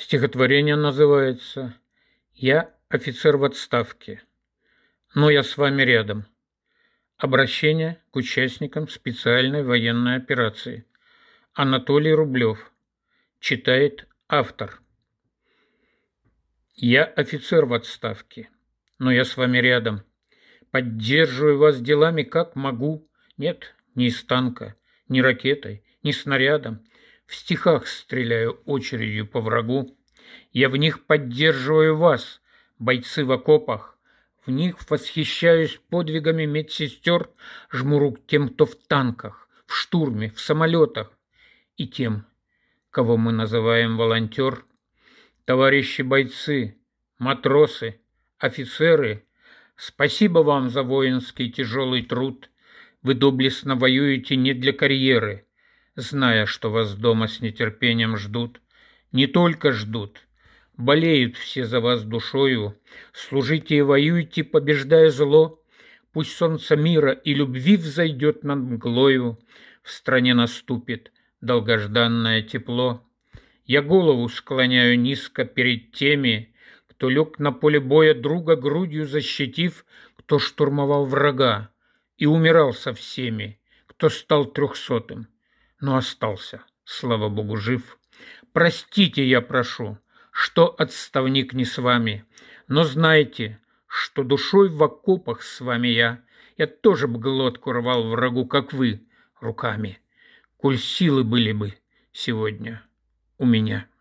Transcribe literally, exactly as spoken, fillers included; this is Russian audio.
Стихотворение называется «Я офицер в отставке, но я с вами рядом». Обращение к участникам специальной военной операции. Анатолий Рублев. Читает автор. Я офицер в отставке, но я с вами рядом. Поддерживаю вас делами как могу. Нет, ни из танка, ни ракетой, ни снарядом. В стихах стреляю очередью по врагу. Я в них поддерживаю вас, бойцы в окопах. В них восхищаюсь подвигами медсестер, жму рук тем, кто в танках, в штурме, в самолетах, и тем, кого мы называем волонтер. Товарищи бойцы, матросы, офицеры, спасибо вам за воинский тяжелый труд. Вы доблестно воюете не для карьеры, зная, что вас дома с нетерпением ждут. Не только ждут, болеют все за вас душою. Служите и воюйте, побеждая зло. Пусть солнце мира и любви взойдет над мглою. В стране наступит долгожданное тепло. Я голову склоняю низко перед теми, кто лег на поле боя, друга грудью защитив, кто штурмовал врага и умирал со всеми, кто стал трехсотым, но остался, слава Богу, жив. Простите, я прошу, что отставник не с вами, но знайте, что душой в окопах с вами я. Я тоже бы глотку рвал врагу, как вы, руками, коль силы были бы сегодня у меня.